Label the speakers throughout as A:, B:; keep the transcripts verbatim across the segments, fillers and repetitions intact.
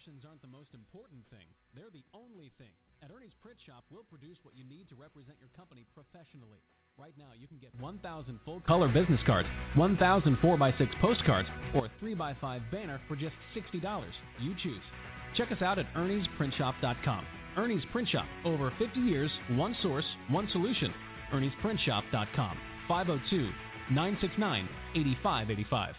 A: Impressions aren't the most important thing. They're the only thing. At Ernie's Print Shop, we'll produce what you need to represent your company professionally. Right now, you can get one thousand full-color business cards, one thousand four by six postcards, or a three by five banner for just sixty dollars. You choose. Check us out at Ernie's Print Shop dot com. Ernie's Print Shop. Over fifty years, one source, one solution. Ernie's Print Shop dot com. five oh two, nine six nine, eight five eight five.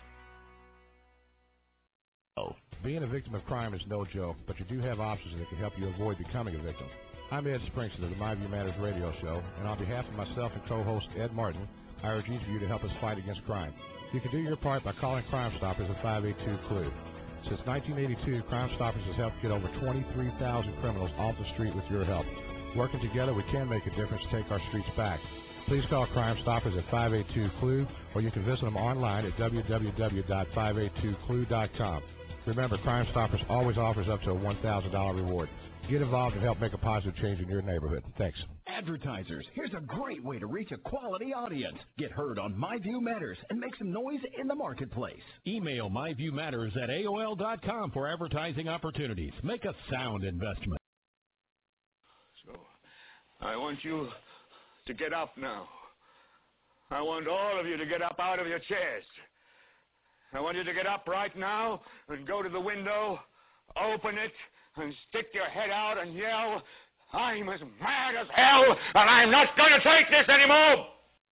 B: Oh. Being a victim of crime is no joke, but you do have options that can help you avoid becoming a victim. I'm Ed Springston of the My View Matters radio show, and on behalf of myself and co-host Ed Martin, I urge each of you to help us fight against crime. You can do your part by calling Crime Stoppers at five eight two, C L U. Since nineteen eighty-two, Crime Stoppers has helped get over twenty-three thousand criminals off the street with your help. Working together, we can make a difference to take our streets back. Please call Crime Stoppers at five eight two, C L U, or you can visit them online at w w w dot five eight two C L U dot com. Remember, Crime Stoppers always offers up to a one thousand dollars reward. Get involved and help make a positive change in your neighborhood. Thanks.
C: Advertisers, here's a great way to reach a quality audience. Get heard on My View Matters and make some noise in the marketplace.
D: Email myviewmatters at A O L dot com for advertising opportunities. Make a sound investment.
E: So, I want you to get up now. I want all of you to get up out of your chairs. I want you to get up right now and go to the window, open it, and stick your head out and yell, "I'm as mad as hell, and I'm not going to take this anymore!"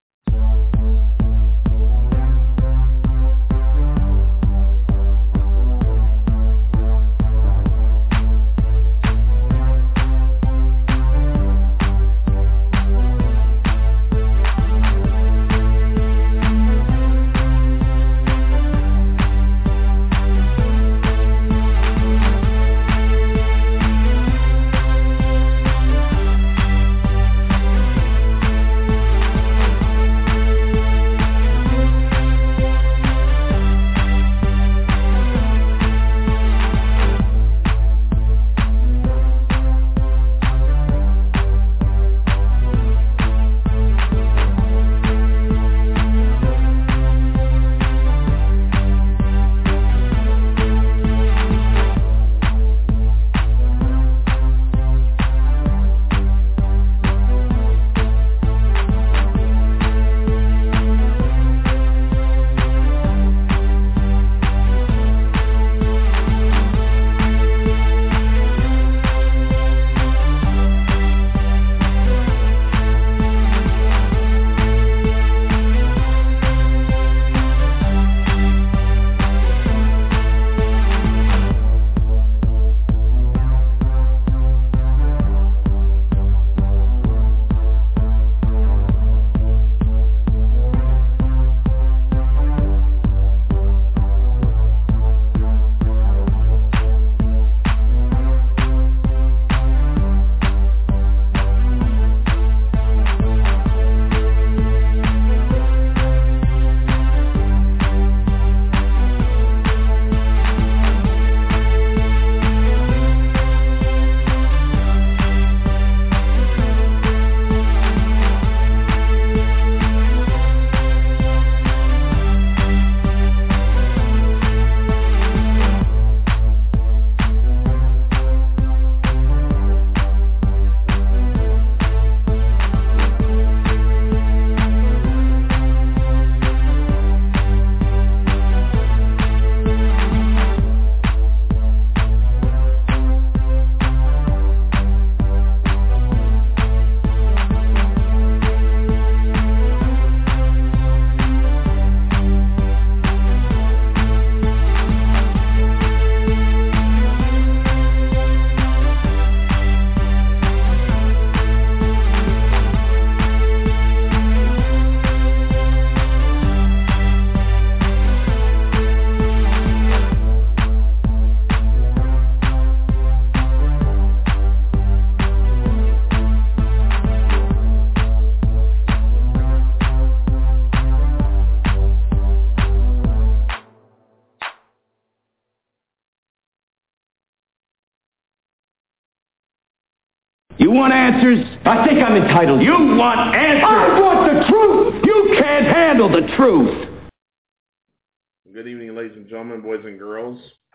F: You want answers? I think I'm entitled. You want answers? I want the truth! You can't handle the truth!
G: Good evening, ladies and gentlemen, boys and girls.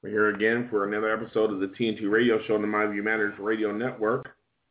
G: We're here again for another episode of the T N T Radio Show on the My View Matters Radio Network.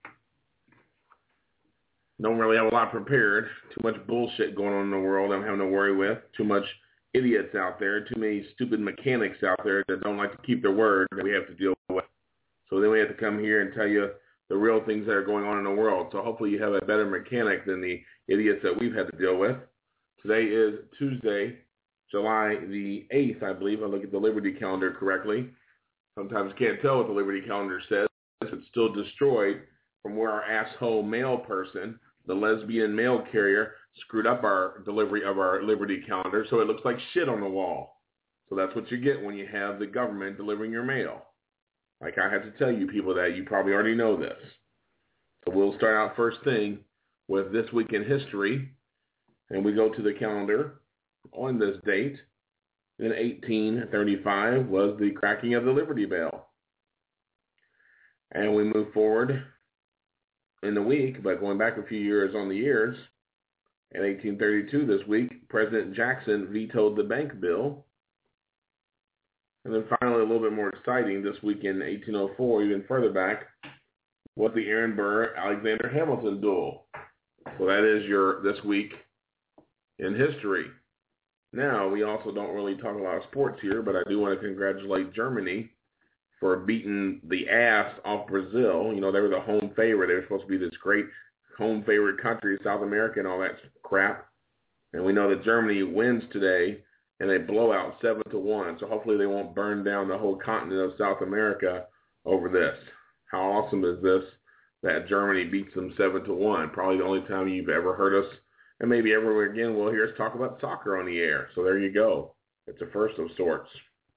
G: Don't really have a lot prepared. Too much bullshit going on in the world I'm having to worry with. Too much idiots out there. Too many stupid mechanics out there that don't like to keep their word that we have to deal with. So then we have to come here and tell you the real things that are going on in the world. So hopefully you have a better mechanic than the idiots that we've had to deal with. Today is Tuesday, July the eighth, I believe. I look at the Liberty calendar correctly. Sometimes can't tell what the Liberty calendar says. It's still destroyed from where our asshole mail person, the lesbian mail carrier, screwed up our delivery of our Liberty calendar, so it looks like shit on the wall. So that's what you get when you have the government delivering your mail. Like I have to tell you people that, you probably already know this. So we'll start out first thing with this week in history, and we go to the calendar. On this date, in eighteen thirty-five, was the cracking of the Liberty Bell. And we move forward in the week, but going back a few years on the years, in eighteen thirty-two this week, President Jackson vetoed the bank bill. And then finally, a little bit more exciting, this week in eighteen oh four, even further back, was the Aaron Burr-Alexander Hamilton duel. So that is your this week in history. Now, we also don't really talk a lot of sports here, but I do want to congratulate Germany for beating the ass off Brazil. You know, they were the home favorite. They were supposed to be this great home favorite country, South America and all that crap. And we know that Germany wins today, and they blow out seven to one. So hopefully they won't burn down the whole continent of South America over this. How awesome is this that Germany beats them seven to one? Probably the only time you've ever heard us, and maybe ever again we'll hear us talk about soccer on the air. So there you go. It's a first of sorts.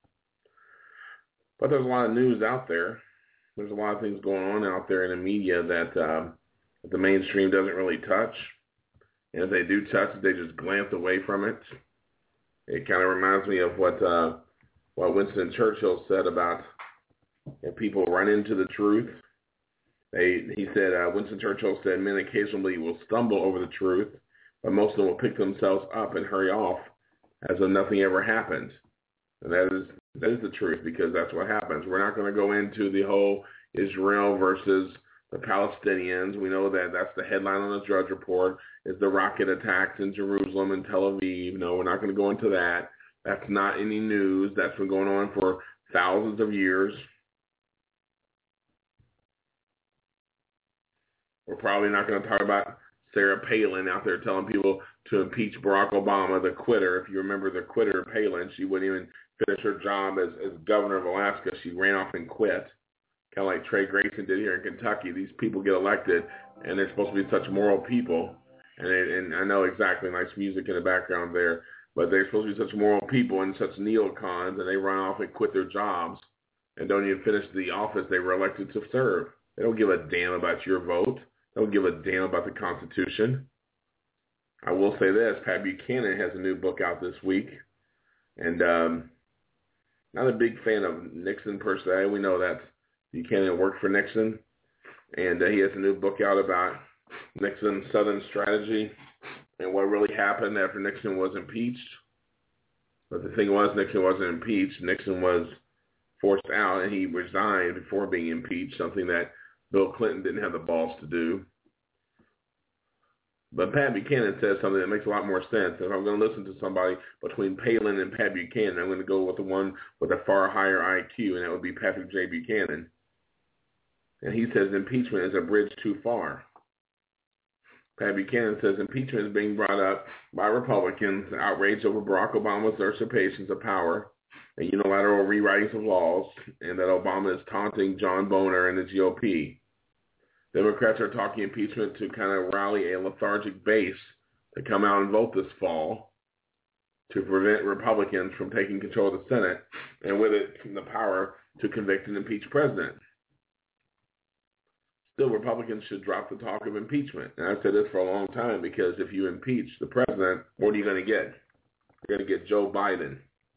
G: But there's a lot of news out there. There's a lot of things going on out there in the media that um, the mainstream doesn't really touch. And if they do touch it, they just glance away from it. It kind of reminds me of what uh, what Winston Churchill said about if people run into the truth. They, he said, uh, Winston Churchill said, men occasionally will stumble over the truth, but most of them will pick themselves up and hurry off as if nothing ever happened. And that is that is the truth, because that's what happens. We're not going to go into the whole Israel versus the Palestinians. We know that that's the headline on the Drudge Report, is the rocket attacks in Jerusalem and Tel Aviv. No, we're not going to go into that. That's not any news. That's been going on for thousands of years. We're probably not going to talk about Sarah Palin out there telling people to impeach Barack Obama, the quitter. If you remember the quitter Palin, she wouldn't even finish her job as, as governor of Alaska. She ran off and quit, kind of like Trey Grayson did here in Kentucky. These people get elected, and they're supposed to be such moral people. And, it, and I know exactly, nice music in the background there, but they're supposed to be such moral people and such neocons, and they run off and quit their jobs and don't even finish the office they were elected to serve. They don't give a damn about your vote. They don't give a damn about the Constitution. I will say this, Pat Buchanan has a new book out this week, and um, not a big fan of Nixon per se. We know that Buchanan worked for Nixon, and uh, he has a new book out about Nixon's Southern strategy and what really happened after Nixon was impeached. But the thing was, Nixon wasn't impeached. Nixon was forced out, and he resigned before being impeached, something that Bill Clinton didn't have the balls to do. But Pat Buchanan says something that makes a lot more sense. If I'm going to listen to somebody between Palin and Pat Buchanan, I'm going to go with the one with a far higher I Q, and that would be Patrick J. Buchanan. And he says impeachment is a bridge too far. Pat Buchanan says impeachment is being brought up by Republicans, outraged over Barack Obama's usurpations of power and unilateral rewritings of laws, and that Obama is taunting John Boehner and the G O P. Democrats are talking impeachment to kind of rally a lethargic base to come out and vote this fall to prevent Republicans from taking control of the Senate, and with it, the power to convict and impeach president. Still, Republicans should drop the talk of impeachment. And I've said this for a long time, because if you impeach the president, what are you going to get? You're going to get Joe Biden.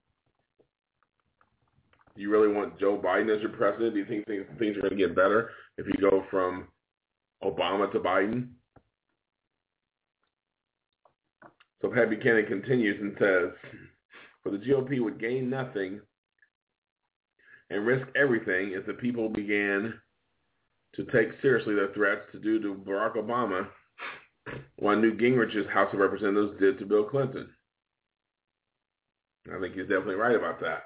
G: Do you really want Joe Biden as your president? Do you think things, things are going to get better if you go from Obama to Biden? So Pat Buchanan continues and says, for the G O P would gain nothing and risk everything if the people began to take seriously their threats to do to Barack Obama what Newt Gingrich's House of Representatives did to Bill Clinton. I think he's definitely right about that.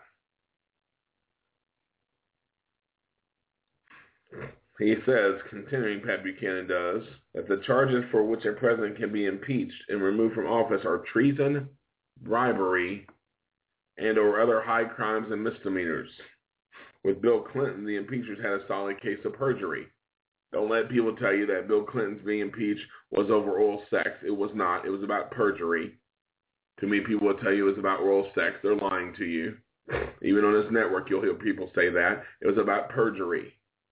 G: He says, continuing, Pat Buchanan does, that the charges for which a president can be impeached and removed from office are treason, bribery, and or other high crimes and misdemeanors. With Bill Clinton, the impeachers had a solid case of perjury. Don't let people tell you that Bill Clinton's being impeached was over oral sex. It was not. It was about perjury. Too many people will tell you it was about oral sex. They're lying to you. Even on this network, you'll hear people say that. It was about perjury.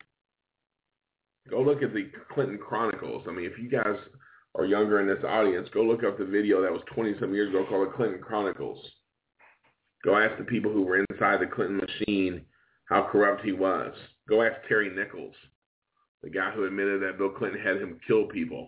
G: Go look at the Clinton Chronicles. I mean, if you guys are younger in this audience, go look up the video that was twenty-some years ago called the Clinton Chronicles. Go ask the people who were inside the Clinton machine how corrupt he was. Go ask Terry Nichols, the guy who admitted that Bill Clinton had him kill people.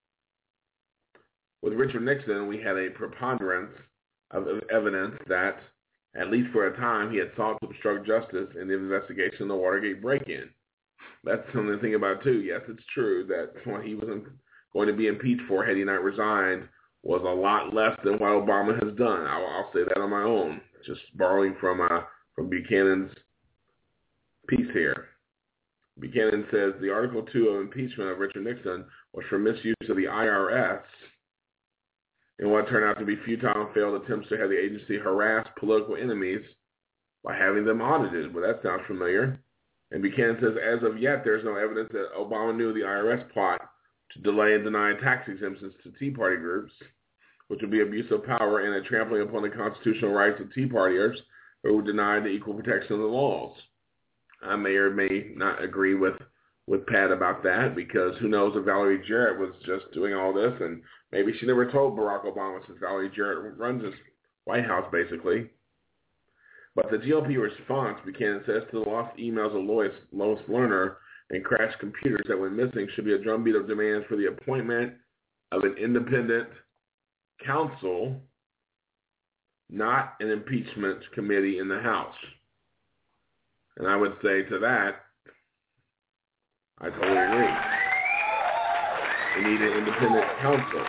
G: With Richard Nixon, we had a preponderance of evidence that, at least for a time, he had sought to obstruct justice in the investigation of the Watergate break-in. That's something to think about, too. Yes, it's true that what he was going to be impeached for had he not resigned was a lot less than what Obama has done. I'll, I'll say that on my own, just borrowing from uh, from Buchanan's piece here. Buchanan says the Article two of impeachment of Richard Nixon was for misuse of the I R S in what turned out to be futile and failed attempts to have the agency harass political enemies by having them audited. Well, that sounds familiar. And Buchanan says, as of yet, there's no evidence that Obama knew the I R S plot to delay and deny tax exemptions to Tea Party groups, which would be abuse of power and a trampling upon the constitutional rights of Tea Partiers who denied the equal protection of the laws. I may or may not agree with, with Pat about that, because who knows if Valerie Jarrett was just doing all this, and maybe she never told Barack Obama, since Valerie Jarrett runs this White House, basically. But the G O P response, Buchanan says, to the lost emails of Lois, Lois Lerner and crashed computers that went missing should be a drumbeat of demands for the appointment of an independent counsel, not an impeachment committee in the House. And I would say to that, I totally agree. We need an independent counsel.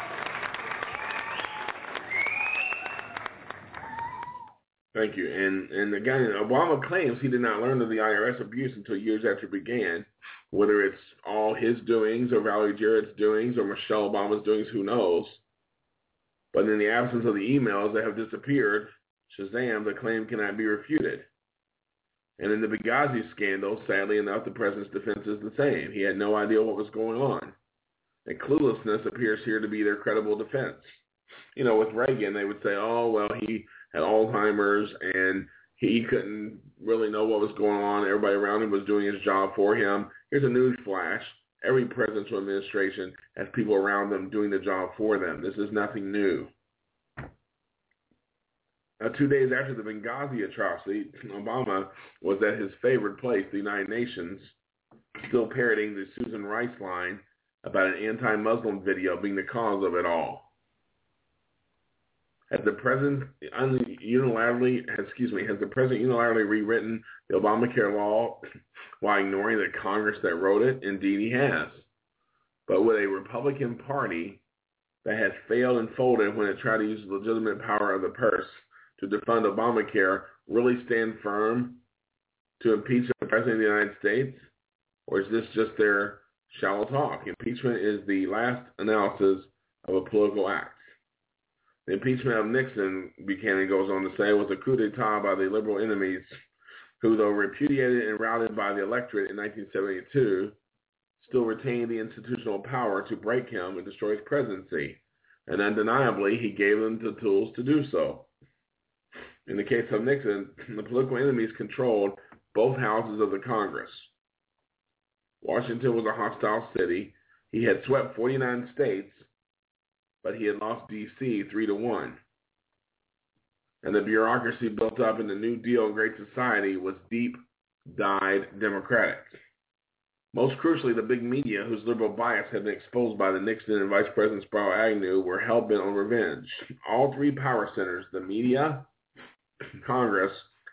G: Thank you. And and again, Obama claims he did not learn of the I R S abuse until years after it began. Whether it's all his doings or Valerie Jarrett's doings or Michelle Obama's doings, who knows? But in the absence of the emails that have disappeared, Shazam, the claim cannot be refuted. And in the Benghazi scandal, sadly enough, the president's defense is the same. He had no idea what was going on. And cluelessness appears here to be their credible defense. You know, with Reagan, they would say, oh, well, he had Alzheimer's and he couldn't really know what was going on. Everybody around him was doing his job for him. Here's a news flash. Every presidential administration has people around them doing the job for them. This is nothing new. Now, two days after the Benghazi atrocity, Obama was at his favorite place, the United Nations, still parroting the Susan Rice line about an anti-Muslim video being the cause of it all. Has the president unilaterally, excuse me, has the president unilaterally rewritten the Obamacare law while ignoring the Congress that wrote it? Indeed, he has. But with a Republican Party that has failed and folded when it tried to use the legitimate power of the purse to defund Obamacare, really stand firm to impeach the president of the United States? Or is this just their shallow talk? Impeachment is the last analysis of a political act. The impeachment of Nixon, Buchanan goes on to say, was a coup d'etat by the liberal enemies who, though repudiated and routed by the electorate in nineteen seventy-two, still retained the institutional power to break him and destroy his presidency. And undeniably, he gave them the tools to do so. In the case of Nixon, the political enemies controlled both houses of the Congress. Washington was a hostile city. He had swept forty-nine states, but he had lost D C three to one. And the bureaucracy built up in the New Deal Great Society was deep, dyed Democratic. Most crucially, the big media, whose liberal bias had been exposed by the Nixon and Vice President Spiro Agnew, were hell-bent on revenge. All three power centers, the media, Congress,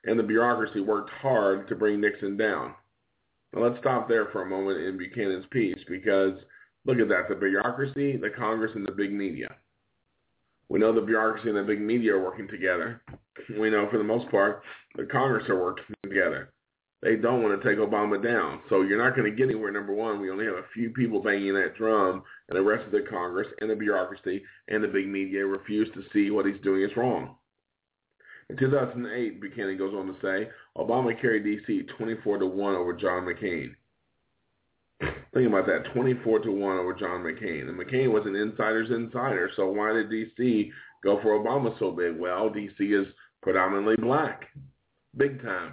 G: and the bureaucracy worked hard to bring Nixon down. Now let's stop there for a moment in Buchanan's piece, because look at that, the bureaucracy, the Congress, and the big media. We know the bureaucracy and the big media are working together. We know for the most part the Congress are working together. They don't want to take Obama down. So you're not going to get anywhere, number one. We only have a few people banging that drum, and the rest of the Congress and the bureaucracy and the big media refuse to see what he's doing is wrong. In two thousand eight, Buchanan goes on to say, Obama carried D C twenty-four to one over John McCain. Think about that, twenty-four to one over John McCain. And McCain was an insider's insider, so why did D C go for Obama so big? Well, D C is predominantly black, big time.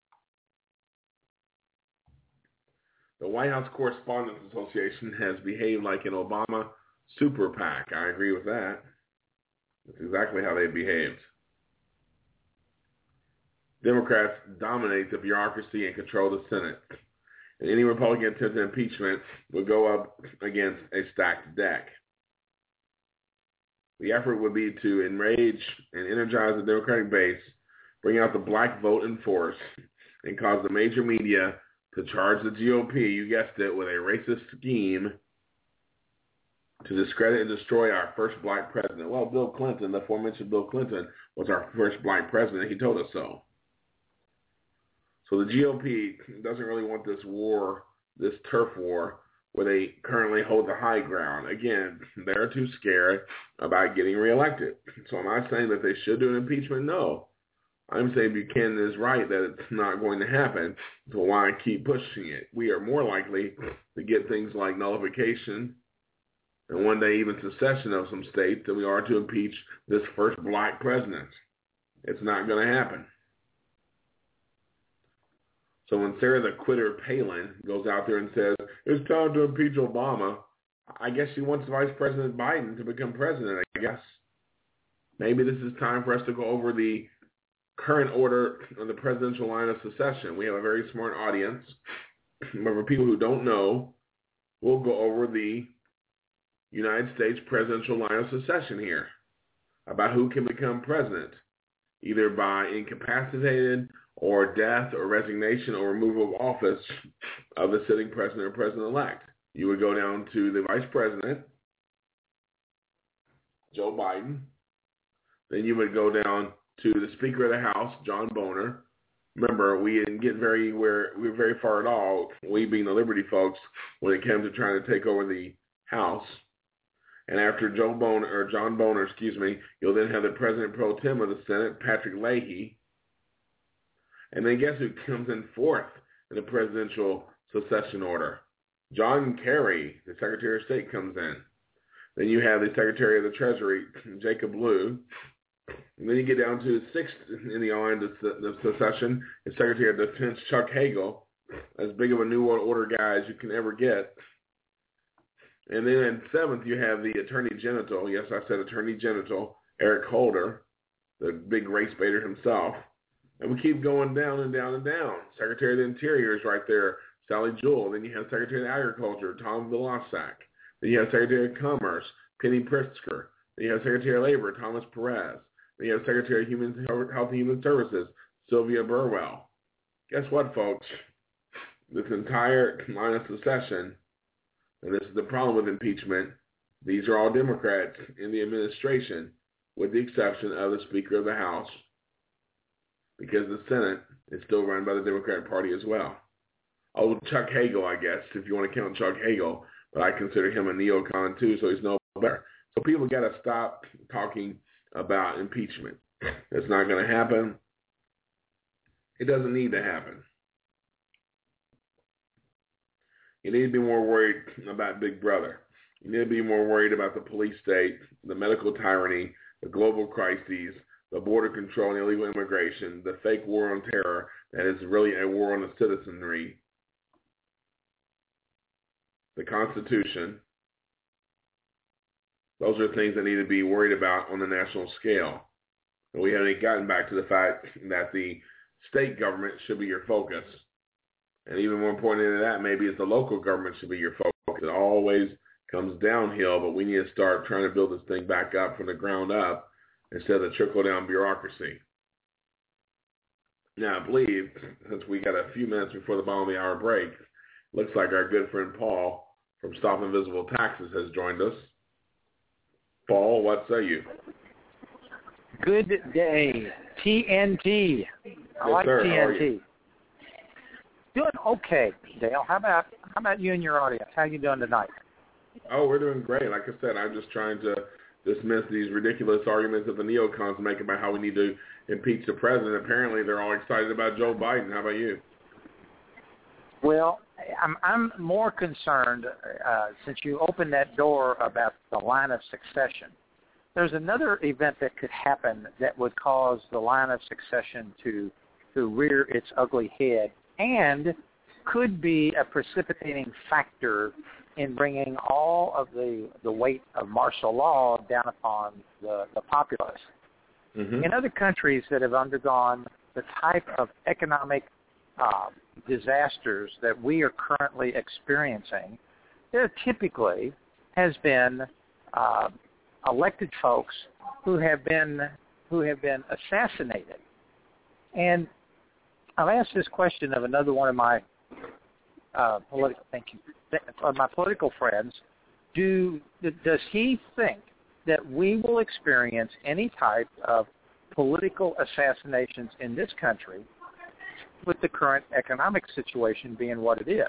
G: The White House Correspondents Association has behaved like an Obama super PAC. I agree with that. That's exactly how they behaved. Democrats dominate the bureaucracy and control the Senate. And any Republican attempt at impeachment would go up against a stacked deck. The effort would be to enrage and energize the Democratic base, bring out the black vote in force, and cause the major media to charge the G O P, you guessed it, with a racist scheme to discredit and destroy our first black president. Well, Bill Clinton, the aforementioned Bill Clinton, was our first black president. He told us so. So the G O P doesn't really want this war, this turf war, where they currently hold the high ground. Again, they're too scared about getting reelected. So am I saying that they should do an impeachment? No. I'm saying Buchanan is right that it's not going to happen, so why keep pushing it? We are more likely to get things like nullification and one day even secession of some states than we are to impeach this first black president. It's not going to happen. So when Sarah the Quitter Palin goes out there and says, it's time to impeach Obama, I guess she wants Vice President Biden to become president, I guess. Maybe this is time for us to go over the current order on the presidential line of succession. We have a very smart audience. But for people who don't know, we'll go over the United States presidential line of succession here about who can become president, either by incapacitated or death or resignation or removal of office of the sitting president or president-elect. You would go down to the vice president, Joe Biden. Then you would go down to the Speaker of the House, John Boehner. Remember, we didn't get very where we were very far at all, we being the Liberty folks, when it came to trying to take over the House. And after Joe Boehner, or John Boehner, excuse me, you'll then have the President Pro Tem of the Senate, Patrick Leahy. And then guess who comes in fourth in the presidential succession order? John Kerry, the Secretary of State, comes in. Then you have the Secretary of the Treasury, Jacob Lew. And then you get down to sixth in the line of the succession, the Secretary of Defense, Chuck Hagel, as big of a New World Order guy as you can ever get. And then in seventh, you have the Attorney General, yes, I said Attorney General, Eric Holder, the big race baiter himself. And we keep going down and down and down. Secretary of the Interior is right there, Sally Jewell. Then you have Secretary of Agriculture, Tom Vilsack. Then you have Secretary of Commerce, Penny Pritzker. Then you have Secretary of Labor, Thomas Perez. Then you have Secretary of Human Health and Human Services, Sylvia Burwell. Guess what, folks? This entire line of succession, and this is the problem with impeachment, these are all Democrats in the administration, with the exception of the Speaker of the House, because the Senate is still run by the Democratic Party as well. Oh, Chuck Hagel, I guess, if you want to count Chuck Hagel, but I consider him a neocon too, so he's no better. So people got to stop talking about impeachment. It's not going to happen. It doesn't need to happen. You need to be more worried about Big Brother. You need to be more worried about the police state, the medical tyranny, the global crises, the border control and illegal immigration, the fake war on terror that is really a war on the citizenry, the Constitution. Those are things that need to be worried about on the national scale. And we haven't gotten back to the fact that the state government should be your focus. And even more important than that, maybe is the local government should be your focus. It always comes downhill, but we need to start trying to build this thing back up from the ground up instead of the trickle-down bureaucracy. Now, I believe, since we got a few minutes before the bottom of the hour break, looks like our good friend Paul from Stop Invisible Taxes has joined us. Paul, what say you?
H: Good day. T N T. I
G: yes,
H: like
G: sir.
H: T N T.
G: You?
H: Doing okay, Dale. How about how about you and your audience? How you doing tonight?
G: Oh, we're doing great. Like I said, I'm just trying to dismiss these ridiculous arguments that the neocons make about how we need to impeach the president. Apparently, they're all excited about Joe Biden. How about you?
H: Well, I'm I'm more concerned uh, since you opened that door about the line of succession. There's another event that could happen that would cause the line of succession to to rear its ugly head and could be a precipitating factor in bringing all of the, the weight of martial law down upon the, the populace. Mm-hmm. In other countries that have undergone the type of economic uh, disasters that we are currently experiencing, there typically has been uh, elected folks who have been who have been assassinated. And I've asked this question of another one of my uh, political thank you, of my political friends. Do does he think that we will experience any type of political assassinations in this country with the current economic situation being what it is?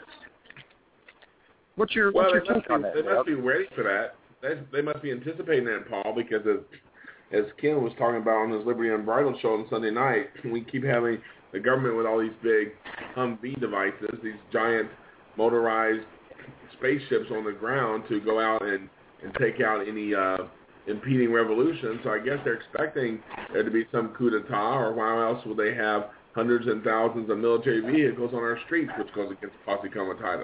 H: What's your,
G: well,
H: what's your take
G: be,
H: on that?
G: They must be ready for that. They, they must be anticipating that, Paul, because as, as Ken was talking about on his Liberty Unbridled show on Sunday night, we keep having the government with all these big Humvee devices, these giant motorized spaceships on the ground to go out and, and take out any uh, impeding revolution. So I guess they're expecting there to be some coup d'etat, or why else would they have hundreds and thousands of military vehicles on our streets, which goes against Posse Comitatus?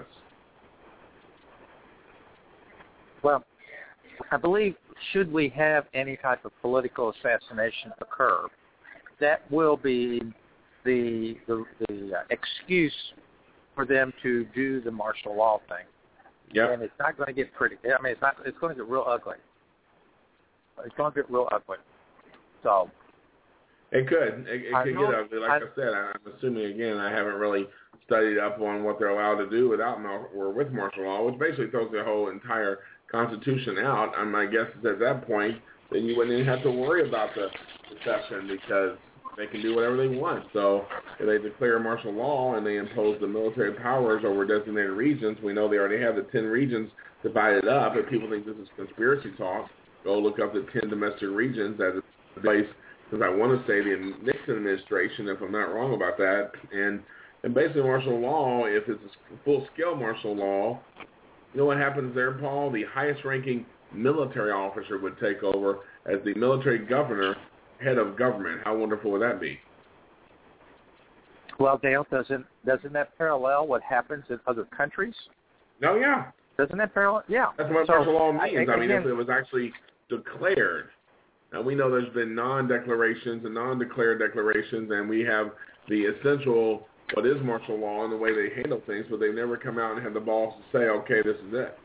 H: Well, I believe should we have any type of political assassination occur, that will be the the, the uh, excuse for them to do the martial law thing.
G: Yeah.
H: And it's not going to get pretty. I mean, it's not. It's going to get real ugly. It's going to get real ugly. So.
G: It could. It, it could
H: know,
G: get ugly. Like I, I said, I'm assuming, again, I haven't really studied up on what they're allowed to do without or with martial law, which basically throws the whole entire Constitution out. And my guess is at that point, then you wouldn't even have to worry about the secession because they can do whatever they want. So if they declare martial law and they impose the military powers over designated regions, we know they already have the ten regions divided up. If people think this is conspiracy talk, go look up the ten domestic regions that is the place, because I want to say the Nixon administration, if I'm not wrong about that. And, and basically martial law, if it's a full-scale martial law, you know what happens there, Paul? The highest-ranking military officer would take over as the military governor, head of government. How wonderful would that be?
H: Well, Dale, doesn't doesn't that parallel what happens in other countries?
G: No, yeah.
H: Doesn't that parallel? Yeah.
G: That's what
H: so,
G: martial law means. I, I mean,
H: again,
G: if it was actually declared. Now, we know there's been non-declarations and non-declared declarations, and we have the essential, what is martial law and the way they handle things, but they've never come out and had the balls to say, okay, this is it.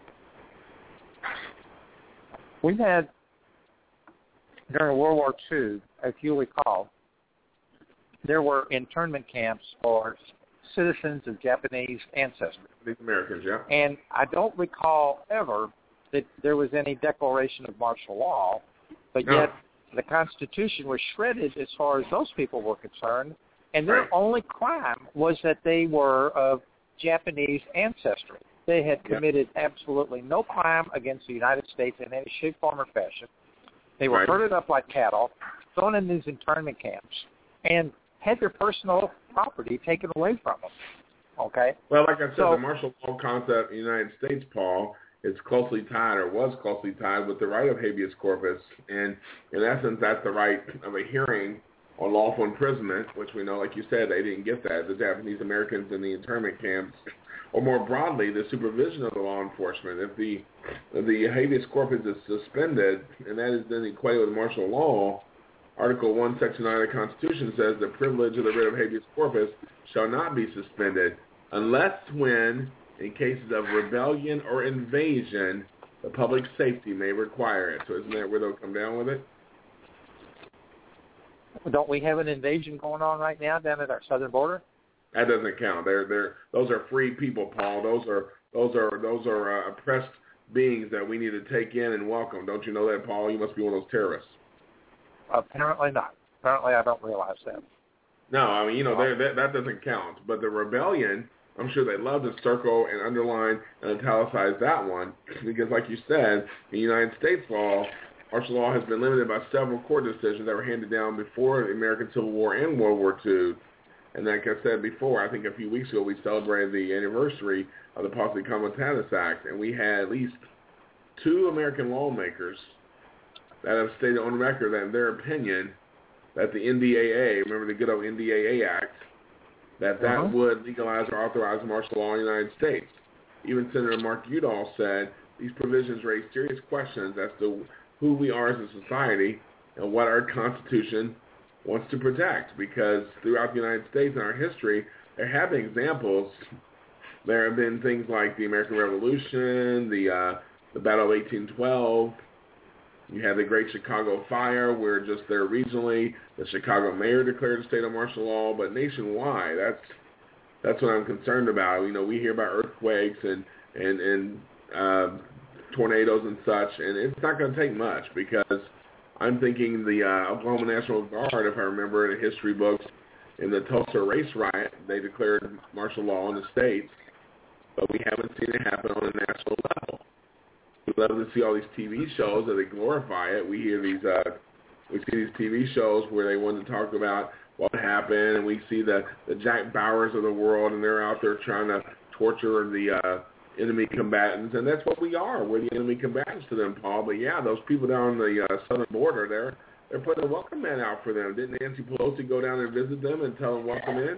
H: We've had, during World War Two, if you recall, there were internment camps for citizens of Japanese ancestry.
G: The Americans, yeah.
H: And I don't recall ever that there was any declaration of martial law, but
G: no.
H: yet the Constitution was shredded as far as those people were concerned, and their
G: right.
H: only crime was that they were of Japanese ancestry. They had committed yep. absolutely no crime against the United States in any shape, form, or fashion. They were
G: right.
H: herded up like cattle, thrown in these internment camps, and had their personal property taken away from them. Okay?
G: Well, like I said,
H: so,
G: the martial law concept in the United States, Paul, is closely tied or was closely tied with the right of habeas corpus. And in essence, that's the right of a hearing on lawful imprisonment, which we know, like you said, they didn't get that. The Japanese Americans in the internment camps, or more broadly, the supervision of the law enforcement. If the if the habeas corpus is suspended, and that is then equated with martial law, Article one, Section nine of the Constitution says the privilege of the writ of habeas corpus shall not be suspended unless when, in cases of rebellion or invasion, the public safety may require it. So isn't that where they'll come down with it?
H: don't we have an invasion going on right now down at our southern border?
G: That doesn't count. They're they're those are free people, Paul. Those are those are those are uh, oppressed beings that we need to take in and welcome. Don't you know that, Paul? You must be one of those terrorists.
H: Apparently not. Apparently, I don't realize that.
G: No, I mean, you know, that that doesn't count. But the rebellion, I'm sure they love to circle and underline and italicize that one because, like you said, in United States law, martial law has been limited by several court decisions that were handed down before the American Civil War and World War Two. And like I said before, I think a few weeks ago we celebrated the anniversary of the Posse Comitatus Act, and we had at least two American lawmakers that have stated on record that in their opinion that the N D A A, remember the good old N D A A Act, that that uh-huh. would legalize or authorize martial law in the United States. Even Senator Mark Udall said these provisions raise serious questions as to who we are as a society and what our Constitution wants to protect, because throughout the United States in our history, there have been examples. There have been things like the American Revolution, the uh, the Battle of eighteen twelve. You had the Great Chicago Fire, where just there regionally, the Chicago mayor declared a state of martial law, but nationwide, that's that's what I'm concerned about. You know, we hear about earthquakes and and and uh, tornadoes and such, and it's not going to take much because I'm thinking the uh, Oklahoma National Guard, if I remember in the history books, in the Tulsa race riot, they declared martial law in the states, but we haven't seen it happen on a national level. We love to see all these T V shows that they glorify it. We hear these, uh, we see these T V shows where they want to talk about what happened, and we see the, the Jack Bauers of the world, and they're out there trying to torture the uh, enemy combatants, and that's what we are. We're the enemy combatants to them, Paul. But yeah, those people down on the uh, southern border, they're they're putting a welcome mat out for them. Didn't Nancy Pelosi go down and visit them and tell them welcome in?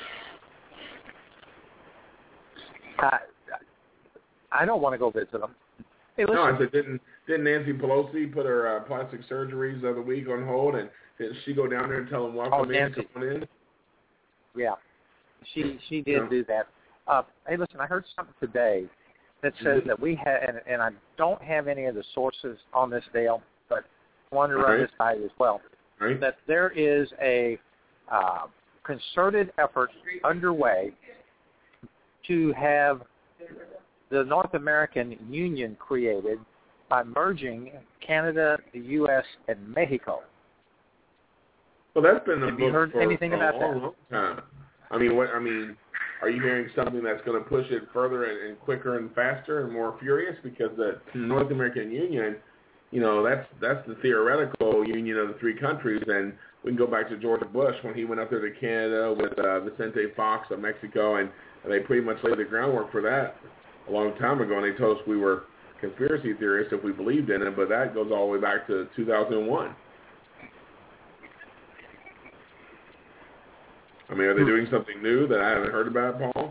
H: I I don't want to go visit them. Hey,
G: no, I said didn't didn't Nancy Pelosi put her uh, plastic surgeries of the week on hold, and didn't she go down there and tell them welcome
H: oh,
G: in?
H: Nancy.
G: Come on in?
H: Yeah, she she did
G: yeah.
H: do that. Uh, hey, listen, I heard something today that says
G: mm-hmm.
H: that we have, and, and I don't have any of the sources on this, Dale, but I wanted to run
G: right.
H: this by you as well,
G: right.
H: that there is a uh, concerted effort underway to have the North American Union created by merging Canada, the U S, and Mexico.
G: Well, that's been the
H: Have
G: book
H: you heard
G: for
H: anything
G: a
H: about
G: long,
H: that?
G: long time. I mean, what I mean, are you hearing something that's going to push it further and, and quicker and faster and more furious? Because the North American Union, you know, that's that's the theoretical union of the three countries, and we can go back to George Bush when he went up there to Canada with uh, Vicente Fox of Mexico, and, and they pretty much laid the groundwork for that a long time ago, and they told us we were conspiracy theorists if we believed in it, but that goes all the way back to two thousand one. I mean, are they doing something new that I haven't heard about, Paul?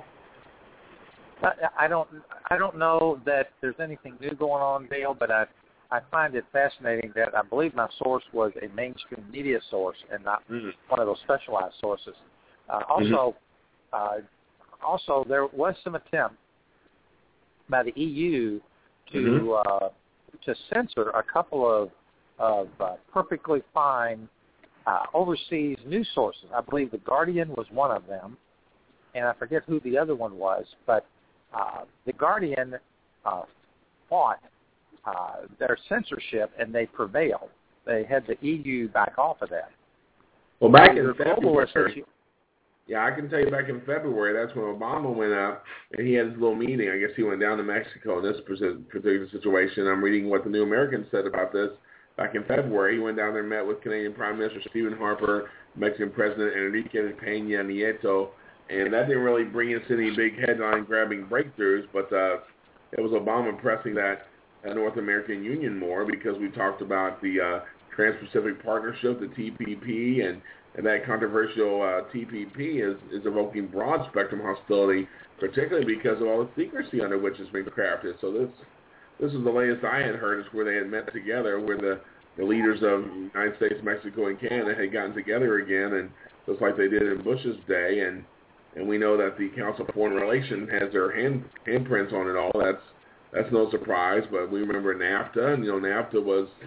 H: I don't. I don't know that there's anything new going on, Dale. But I, I find it fascinating that I believe my source was a mainstream media source and not mm-hmm. one of those specialized sources. Uh, also, mm-hmm. uh, also there was some attempt by the E U to mm-hmm. uh, to censor a couple of of uh, perfectly fine uh, overseas news sources. I believe the Guardian was one of them, and I forget who the other one was. But uh, the Guardian uh, fought uh, their censorship, and they prevailed. They had the E U back off of that.
G: Well, back in February. Yeah, I can tell you back in February, that's when Obama went up, and he had his little meeting. I guess he went down to Mexico in this particular situation. I'm reading what the New American said about this. Back in February, he went down there and met with Canadian Prime Minister Stephen Harper, Mexican President Enrique Peña Nieto, and that didn't really bring us any big headline-grabbing breakthroughs, but uh, it was Obama pressing that uh, North American Union more because we talked about the uh, Trans-Pacific Partnership, the T P P, and And that controversial uh, T P P is, is evoking broad-spectrum hostility, particularly because of all the secrecy under which it's been crafted. So this this is the latest I had heard, is where they had met together, where the, the leaders of the United States, Mexico, and Canada had gotten together again, and just like they did in Bush's day. And, and we know that the Council of Foreign Relations has their hand handprints on it all. That's that's no surprise. But we remember NAFTA, and you know NAFTA was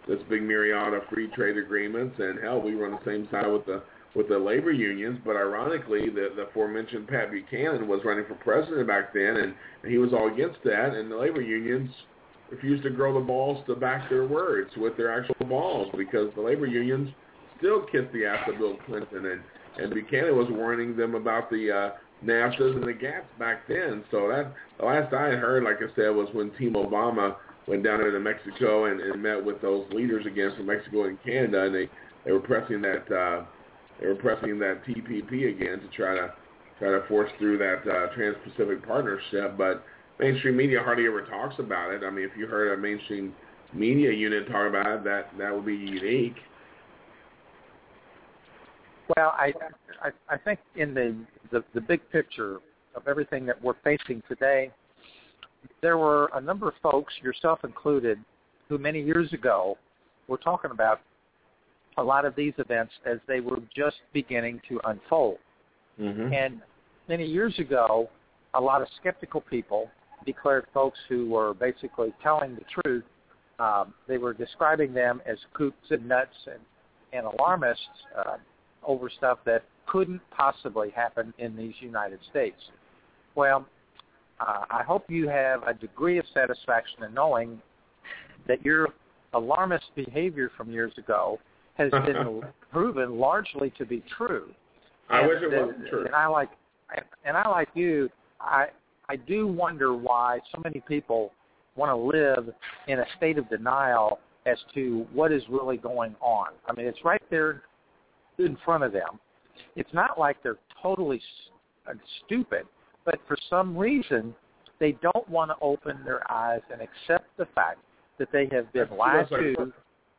G: this big myriad of free trade agreements, and hell, we were on the same side with the with the labor unions. But ironically, the, the aforementioned Pat Buchanan was running for president back then, and, and he was all against that, and the labor unions refused to grow the balls to back their words with their actual balls, because the labor unions still kissed the ass of Bill Clinton, and, and Buchanan was warning them about the uh, NAFTAs and the GATS back then. So that the last I had heard, like I said, was when Team Obama went down there to Mexico and, and met with those leaders again from Mexico and Canada, and they, they were pressing that uh, they were pressing that T P P again to try to try to force through that uh, Trans-Pacific Partnership. But mainstream media hardly ever talks about it. I mean, if you heard a mainstream media unit talk about it, that that would be unique.
H: Well, I, I I think in the, the the big picture of everything that we're facing today, there were a number of folks, yourself included, who many years ago were talking about a lot of these events as they were just beginning to unfold.
G: Mm-hmm.
H: And many years ago, a lot of skeptical people declared folks who were basically telling the truth. Um, they were describing them as kooks and nuts and, and alarmists uh, over stuff that couldn't possibly happen in these United States. Well, uh, I hope you have a degree of satisfaction in knowing that your alarmist behavior from years ago has been proven largely to be true.
G: I
H: and,
G: wish it wasn't true.
H: And I like, and I like you. I I do wonder why so many people want to live in a state of denial as to what is really going on. I mean, it's right there in front of them. It's not like they're totally stupid, but for some reason they don't want to open their eyes and accept the fact that they have been
G: That's
H: lied
G: like
H: to.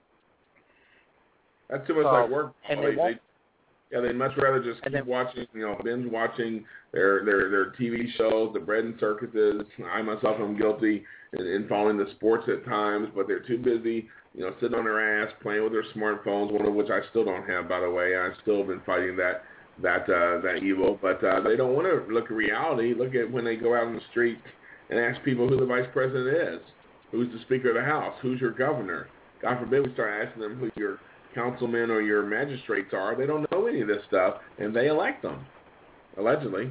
G: That's too much
H: so,
G: like work.
H: And
G: they,
H: they won't,
G: they, yeah, they'd much rather just keep
H: then,
G: watching, you know, binge watching their, their, their T V shows, the bread and circuses. I myself am guilty in, in following the sports at times, but they're too busy, you know, sitting on their ass, playing with their smartphones, one of which I still don't have, by the way. I still have been fighting that that uh, that evil. But uh, they don't want to look at reality. Look at when they go out on the street and ask people who the vice president is, who's the Speaker of the House, who's your governor. God forbid we start asking them who your councilmen or your magistrates are. They don't know any of this stuff, and they elect them, allegedly.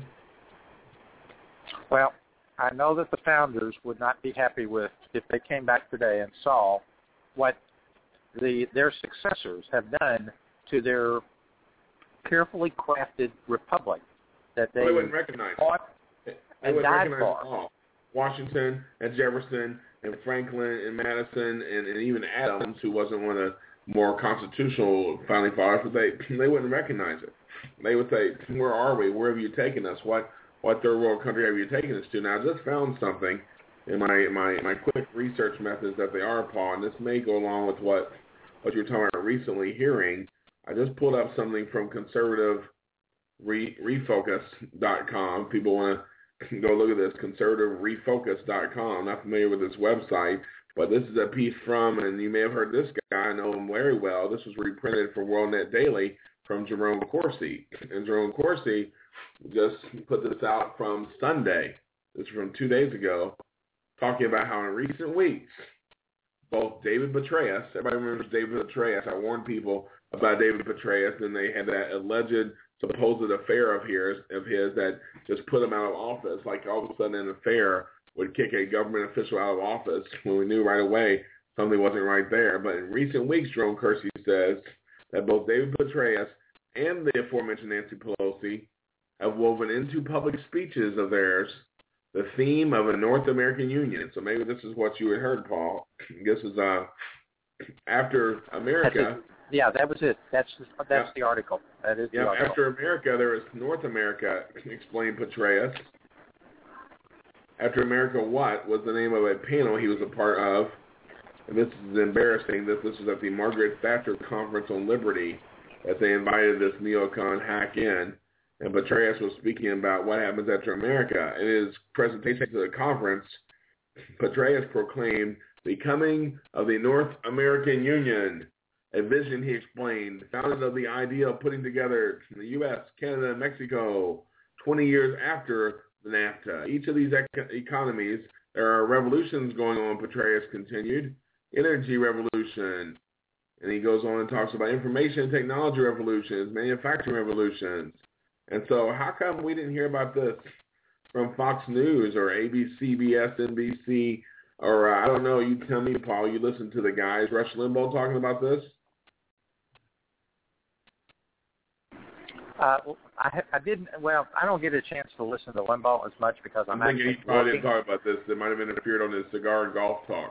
H: Well, I know that the founders would not be happy with if they came back today and saw what the their successors have done to their carefully crafted republic that they,
G: well, they wouldn't recognize
H: fought
G: they
H: and
G: wouldn't
H: died
G: recognize
H: for.
G: it all. Washington and Jefferson and Franklin and Madison and, and even Adams, who wasn't one of the more constitutional founding fathers, but they they wouldn't recognize it. They would say, "Where are we? Where have you taken us? What what third world country have you taken us to?" Now, I just found something in my, my, my quick research methods that they are, Paul, and this may go along with what what you were talking about recently hearing. I just pulled up something from conservative refocus dot com. People want to go look at this, conservative refocus dot com. I'm not familiar with this website, but this is a piece from, and you may have heard this guy, I know him very well. This was reprinted for WorldNet Daily from Jerome Corsi. And Jerome Corsi just put this out from Sunday. This is from two days ago, talking about how in recent weeks, both David Petraeus, everybody remembers David Petraeus. I warned people about David Petraeus, and they had that alleged supposed affair of his, of his that just put him out of office. Like all of a sudden an affair would kick a government official out of office when we knew right away something wasn't right there. But in recent weeks, Jerome Corsi says that both David Petraeus and the aforementioned Nancy Pelosi have woven into public speeches of theirs the theme of a North American Union. So maybe this is what you had heard, Paul. This is uh, after America.
H: Yeah, that was it. That's that's
G: yeah.
H: the article. That is the
G: yeah,
H: article.
G: After America, there is North America, explained Petraeus. After America What was the name of a panel he was a part of. And this is embarrassing that this was at the Margaret Thatcher Conference on Liberty that they invited this neocon hack in. And Petraeus was speaking about what happens after America. In his presentation to the conference, Petraeus proclaimed the coming of the North American Union, a vision, he explained, founded of the idea of putting together the U S, Canada, and Mexico twenty years after the NAFTA. Each of these ec- economies, there are revolutions going on, Petraeus continued. Energy revolution, And he goes on and talks about information and technology revolutions, manufacturing revolutions. And so how come we didn't hear about this from Fox News or A B C, C B S, N B C, or uh, I don't know, you tell me, Paul, you listen to the guys, Rush Limbaugh talking about this?
H: Uh, I, I didn't. Well, I don't get a chance to listen to Limbaugh as much because I'm
G: I think
H: actually
G: he probably
H: working.
G: didn't talk about this. It might have interfered on his cigar and golf talk.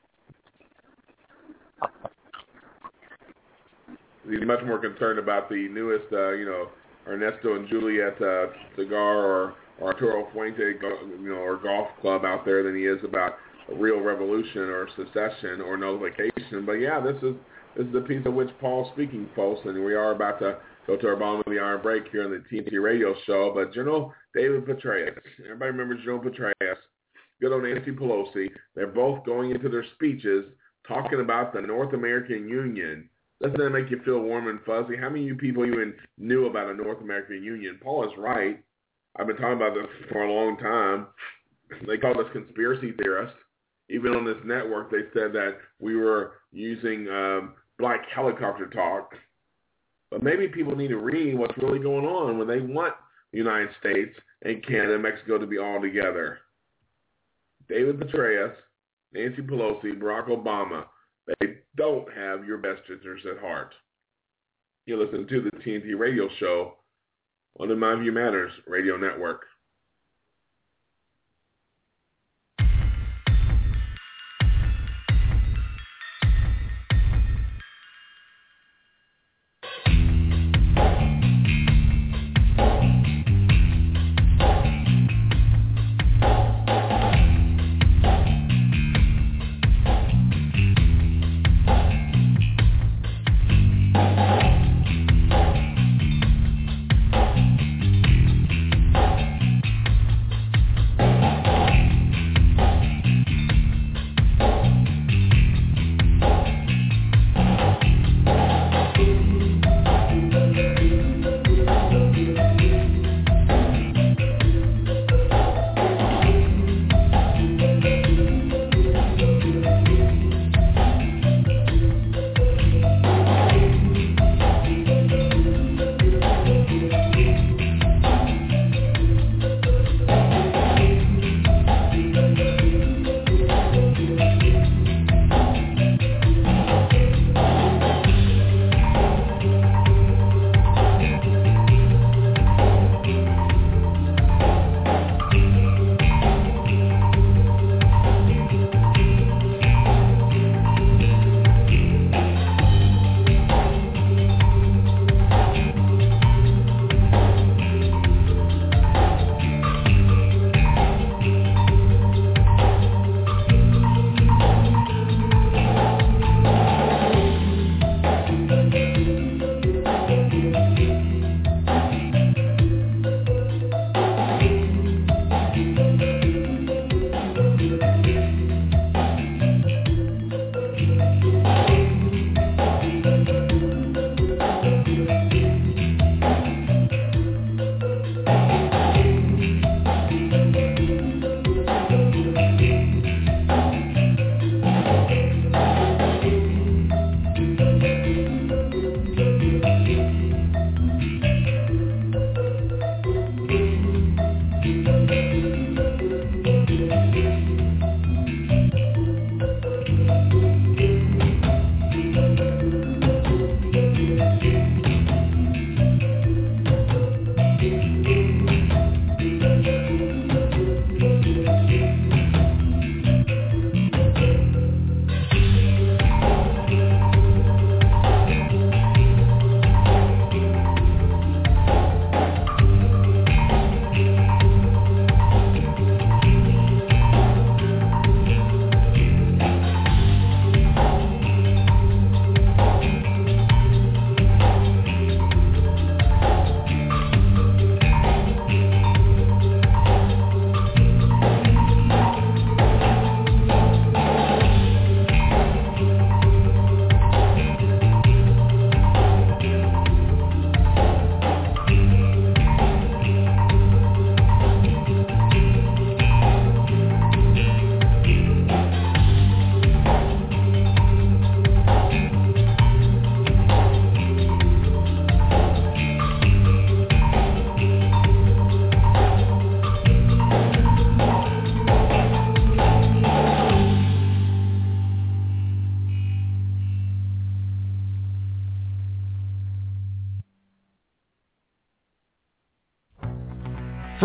G: He's much more concerned about the newest, uh, you know, Ernesto and Juliet uh, cigar or, or Arturo Fuente, you know, or golf club out there than he is about a real revolution or secession or nullification. But yeah, this is this is the piece of which Paul's speaking, folks, and we are about to go to our bottom of the hour break here on the T N T Radio Show. But General David Petraeus, everybody remembers General Petraeus, good old Nancy Pelosi. They're both going into their speeches talking about the North American Union. Doesn't that make you feel warm and fuzzy? How many of you people even knew about a North American Union? Paul is right. I've been talking about this for a long time. They call us conspiracy theorists. Even on this network, they said that we were using um, black helicopter talk. But maybe people need to read what's really going on when they want the United States and Canada and Mexico to be all together. David Petraeus, Nancy Pelosi, Barack Obama, they don't have your best interests at heart. You listen to the T N T Radio Show on the My View Matters Radio Network.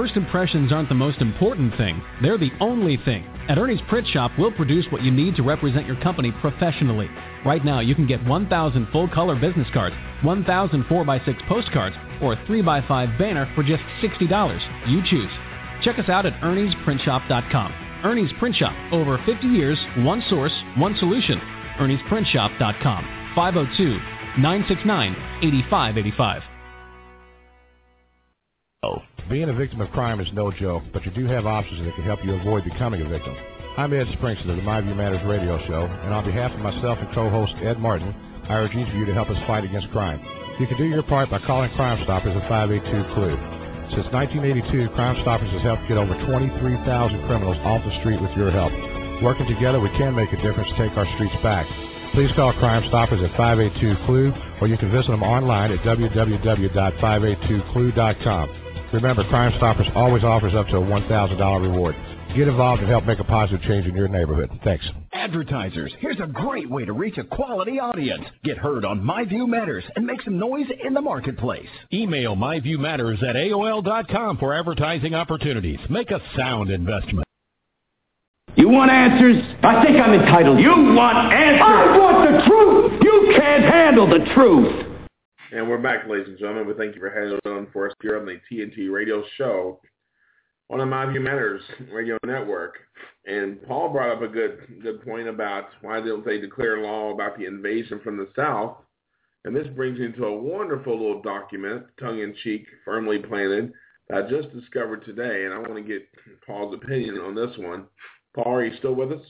A: First impressions aren't the most important thing. They're the only thing. At Ernie's Print Shop, we'll produce what you need to represent your company professionally. Right now, you can get one thousand full-color business cards, one thousand four by six postcards, or a three by five banner for just sixty dollars. You choose. Check us out at Ernie's Print Shop dot com. Ernie's Print Shop. Over fifty years, one source, one solution. Ernie's Print Shop dot com. five oh two, nine six nine, eight five eight five.
B: Being a victim of crime is no joke, but you do have options that can help you avoid becoming a victim. I'm Ed Springston of the My View Matters radio show, and on behalf of myself and co-host Ed Martin, I urge each of you to help us fight against crime. You can do your part by calling Crime Stoppers at five eight two, C L U. Since nineteen eighty-two, Crime Stoppers has helped get over twenty-three thousand criminals off the street with your help. Working together, we can make a difference to take our streets back. Please call Crime Stoppers at five eight two, C L U, or you can visit them online at w w w dot five eight two C L U dot com. Remember, Crime Stoppers always offers up to a one thousand dollars reward. Get involved and help make a positive change in your neighborhood. Thanks.
C: Advertisers, here's a great way to reach a quality audience. Get heard on My View Matters and make some noise in the marketplace.
D: Email myviewmatters at A O L dot com for advertising opportunities. Make a sound investment.
F: You want answers? I think I'm entitled. You want answers? I want the truth. You can't handle the truth.
G: And we're back, ladies and gentlemen. We thank you for hanging on for us here on the T N T Radio Show on the My View Matters Radio Network. And Paul brought up a good good point about why don't they declare law about the invasion from the South. And this brings me to a wonderful little document, tongue-in-cheek, firmly planted, that I just discovered today. And I want to get Paul's opinion on this one. Paul, are you still with us?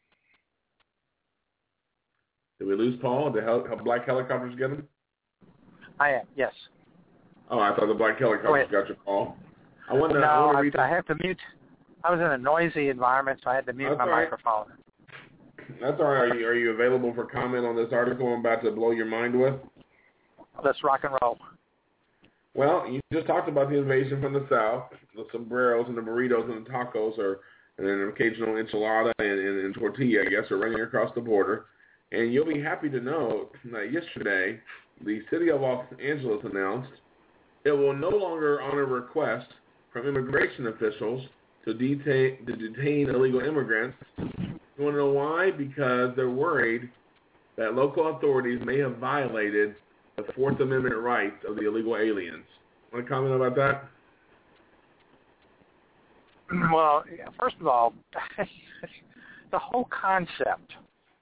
G: Did we lose Paul? Did the black helicopters get him?
H: I am, yes.
G: Oh, I thought the black helicopters got your call. I wanted to,
H: no,
G: I, wanted to
H: I, I have to mute. I was in a noisy environment, so I had to mute
G: That's
H: my
G: right.
H: microphone.
G: That's all right. Are you, are you available for comment on this article I'm about to blow your mind with?
H: Let's rock and roll.
G: Well, you just talked about the invasion from the South. The sombreros and the burritos and the tacos are, and an occasional enchilada and, and, and tortilla, I guess, are running across the border. And you'll be happy to know that yesterday, the city of Los Angeles announced it will no longer honor requests from immigration officials to detain, to detain illegal immigrants. You want to know why? Because they're worried that local authorities may have violated the Fourth Amendment rights of the illegal aliens. Want to comment about that?
H: Well, first of all, the whole concept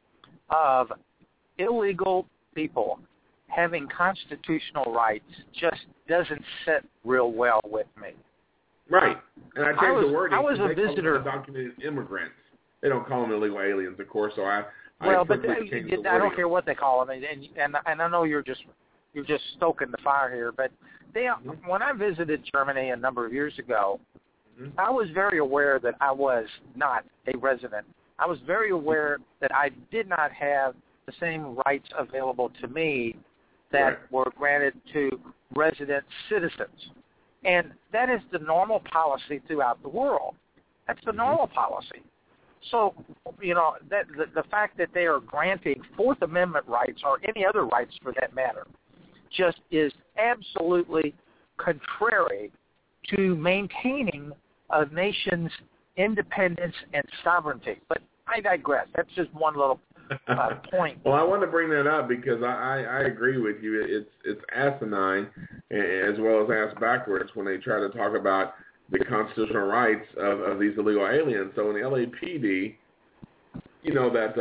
H: of illegal people having constitutional rights just doesn't sit real well with me.
G: Right. And I
H: I was,
G: changed the wording.
H: I was a
G: they
H: visitor.
G: Call them undocumented immigrants. They don't call them illegal aliens, of course, so I,
H: well,
G: I
H: but they,
G: changed the
H: I don't
G: wording.
H: care what they call them, and and and I know you're just you're just stoking the fire here, but they mm-hmm. when I visited Germany a number of years ago, mm-hmm. I was very aware that I was not a resident. I was very aware that I did not have the same rights available to me that
G: right.
H: were granted to resident citizens. And that is the normal policy throughout the world. That's the normal policy. So, you know, that the, the fact that they are granting Fourth Amendment rights or any other rights for that matter just is absolutely contrary to maintaining a nation's independence and sovereignty. But I digress. That's just one little uh, point.
G: Well, I want to bring that up because I, I, I agree with you. It's it's asinine as well as ass backwards when they try to talk about the constitutional rights of, of these illegal aliens. So in the L A P D, you know, that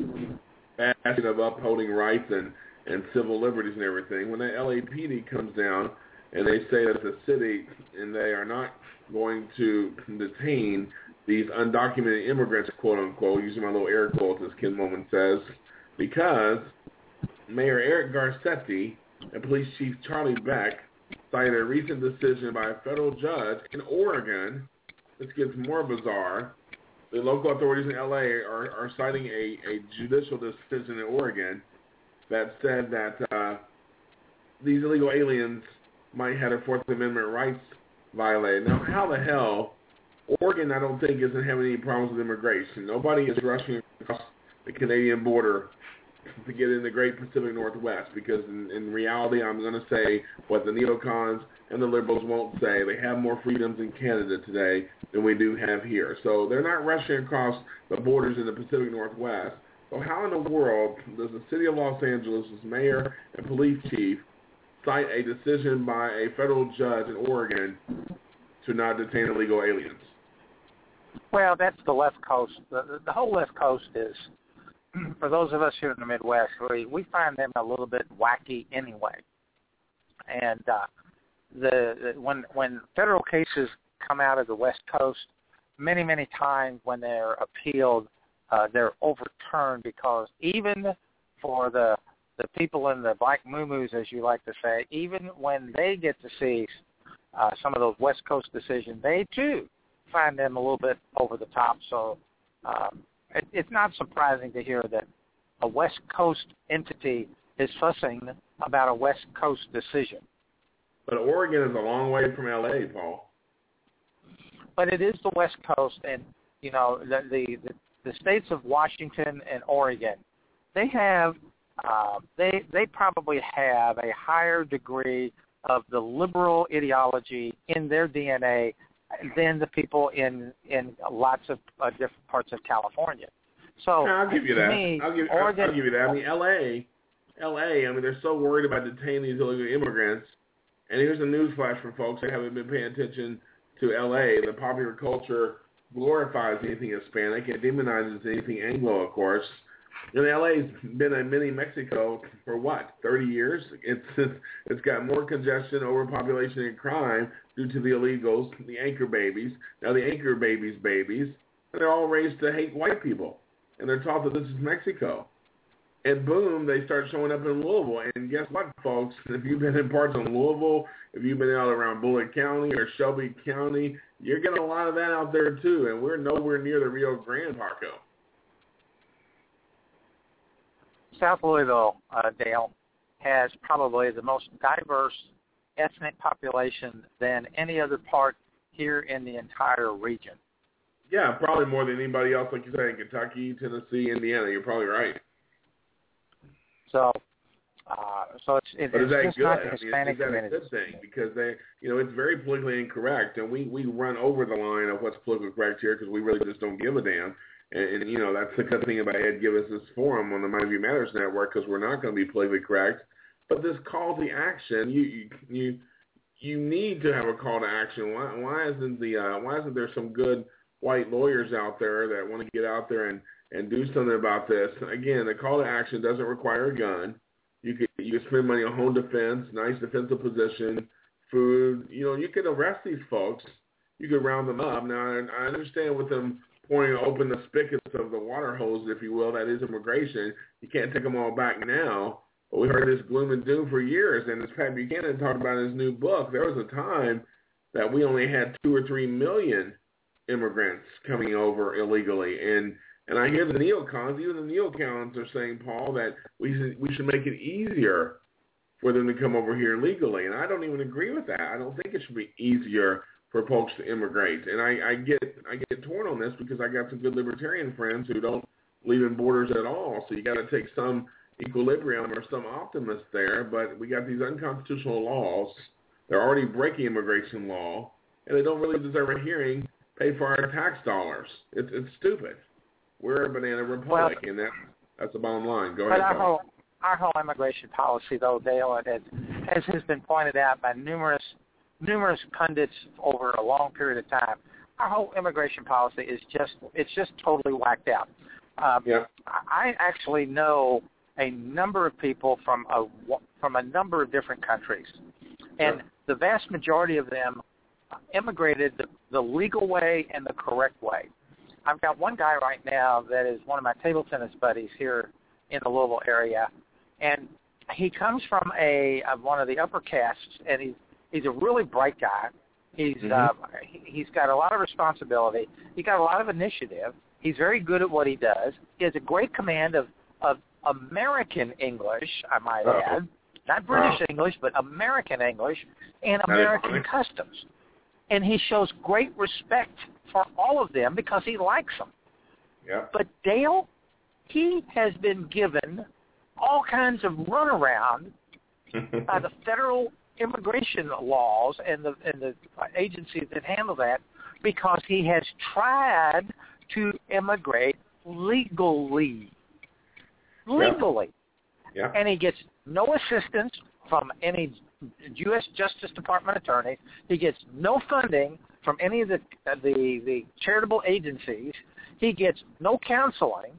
G: uh, aspect of upholding rights and, and civil liberties and everything, when the L A P D comes down and they say that the city and they are not going to detain these undocumented immigrants, quote unquote, using my little air quotes as Ken Moment says, because Mayor Eric Garcetti and Police Chief Charlie Beck cited a recent decision by a federal judge in Oregon. This gets more bizarre. The local authorities in L A are, are citing a, a judicial decision in Oregon that said that uh, these illegal aliens might have their Fourth Amendment rights violated. Now, how the hell... Oregon, I don't think, isn't having any problems with immigration. Nobody is rushing across the Canadian border to get in the great Pacific Northwest, because in, in reality, I'm going to say what the neocons and the liberals won't say. They have more freedoms in Canada today than we do have here. So they're not rushing across the borders in the Pacific Northwest. So how in the world does the city of Los Angeles' mayor and police chief cite a decision by a federal judge in Oregon to not detain illegal aliens?
H: Well, that's the left coast. The, the whole left coast is, for those of us here in the Midwest, we, we find them a little bit wacky anyway. And uh, the, the when when federal cases come out of the West Coast, many, many times when they're appealed, uh, they're overturned, because even for the the people in the black moo-moos, as you like to say, even when they get to see uh, some of those West Coast decisions, they too find them a little bit over the top. So um, it, it's not surprising to hear that a West Coast entity is fussing about a West Coast decision.
G: But Oregon is a long way from L A, Paul.
H: But it is the West Coast, and you know the the, the, the states of Washington and Oregon, they have uh, they they probably have a higher degree of the liberal ideology in their D N A than the people in in lots of uh, different parts of California. So
G: no, I'll give you that.
H: Me,
G: I'll give
H: Oregon,
G: I'll give you that. I mean, L A, L A. I mean, they're so worried about detaining these illegal immigrants. And here's a newsflash for folks that haven't been paying attention to L A. The popular culture glorifies anything Hispanic and demonizes anything Anglo, of course. And L A's been a mini Mexico for what, thirty years? It's it's got more congestion, overpopulation, and crime due to the illegals, the anchor babies. Now the anchor babies' babies, they're all raised to hate white people, and they're taught that this is Mexico. And boom, they start showing up in Louisville. And guess what, folks? If you've been in parts of Louisville, if you've been out around Bullitt County or Shelby County, you're getting a lot of that out there too. And we're nowhere near the Rio Grande, Marco.
H: South Louisville, uh, Dale, has probably the most diverse ethnic population than any other part here in the entire region.
G: Yeah, probably more than anybody else, like you say, in Kentucky, Tennessee, Indiana. You're probably right.
H: So, uh, so it's, it,
G: but is
H: it's
G: that
H: just
G: good?
H: not the
G: I mean,
H: Hispanic
G: is that
H: community.
G: a good thing? Because they, you know, it's very politically incorrect, and we, we run over the line of what's politically correct here because we really just don't give a damn. And, and you know, that's the good thing about Ed Givens' forum on the My View Matters Network, because we're not going to be politically correct. But this call to action, you you you, you need to have a call to action. Why why isn't the uh, why isn't there some good white lawyers out there that want to get out there and, and do something about this? Again, the call to action doesn't require a gun. You could you could spend money on home defense, nice defensive position, food. You know, you could arrest these folks. You could round them up. Now, I understand with them pouring open the spigots of the water hose, if you will, that is immigration. You can't take them all back now. But we heard this gloom and doom for years, and as Pat Buchanan talked about in his new book, there was a time that we only had two or three million immigrants coming over illegally. And and I hear the neocons, even the neocons are saying, Paul, that we should, we should make it easier for them to come over here legally. And I don't even agree with that. I don't think it should be easier for folks to immigrate. And I, I get I get torn on this because I got some good libertarian friends who don't believe in borders at all. So you got to take some equilibrium or some optimist there. But we got these unconstitutional laws. They're already breaking immigration law, and they don't really deserve a hearing paid for our tax dollars. It's it's stupid. We're a banana republic, well, and that, that's the bottom line. Go ahead,
H: our
G: Paul.
H: whole, our whole immigration policy, though, Dale, as, as has been pointed out by numerous numerous pundits over a long period of time, our whole immigration policy is just, it's just totally whacked out. Um,
G: yeah.
H: I actually know a number of people from a, from a number of different countries, and
G: yeah.
H: the vast majority of them immigrated the, the legal way and the correct way. I've got one guy right now that is one of my table tennis buddies here in the Louisville area, and he comes from a, a one of the upper castes, and he's he's a really bright guy. He's mm-hmm. uh, he's got a lot of responsibility. He's got a lot of initiative. He's very good at what he does. He has a great command of, of American English, I might
G: Uh-oh.
H: add, not British
G: wow.
H: English, but American English and American customs. And he shows great respect for all of them because he likes them.
G: Yeah.
H: But Dale, he has been given all kinds of runaround by the federal immigration laws and the and the agencies that handle that, because he has tried to immigrate legally. Legally.
G: Yeah. Yeah.
H: And he gets no assistance from any U S Justice Department attorneys. He gets no funding from any of the, uh, the the charitable agencies. He gets no counseling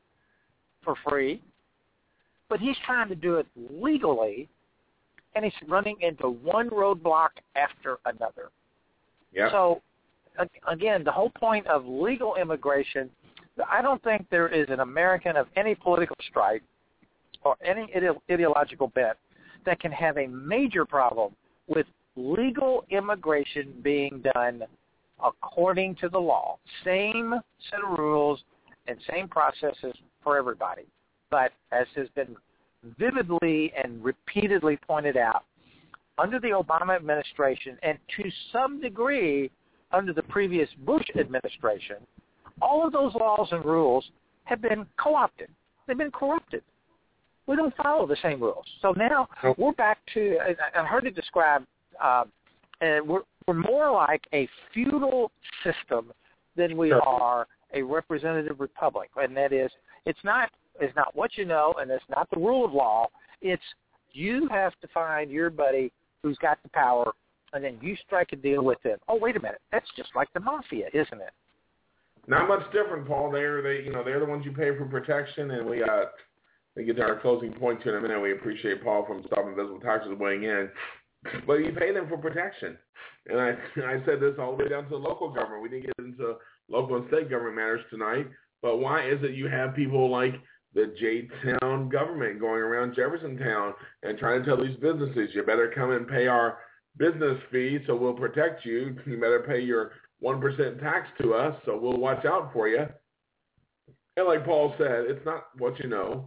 H: for free. But he's trying to do it legally, and he's running into one roadblock after another.
G: Yeah.
H: So, again, the whole point of legal immigration, I don't think there is an American of any political stripe or any ide- ideological bent that can have a major problem with legal immigration being done according to the law. Same set of rules and same processes for everybody. But as has been vividly and repeatedly pointed out, under the Obama administration and to some degree under the previous Bush administration, all of those laws and rules have been co-opted. They've been corrupted. We don't follow the same rules. So now we're back to, I heard it described, uh, and we're, we're more like a feudal system than we
G: sure.
H: are a representative republic. And that is, it's not it's not what you know, and it's not the rule of law. It's you have to find your buddy who's got the power, and then you strike a deal with him. Oh, wait a minute. That's just like the mafia, isn't it?
G: Not much different, Paul. They're they you know they're the ones you pay for protection, and we got we get to our closing point here in a minute. We appreciate Paul from Stop Invisible Taxes weighing in, but you pay them for protection. And I I said this all the way down to the local government. We didn't get into local and state government matters tonight, but why is it you have people like the J-Town government going around Jeffersontown and trying to tell these businesses, you better come and pay our business fee so we'll protect you. You better pay your one percent tax to us so we'll watch out for you. And like Paul said, it's not what you know.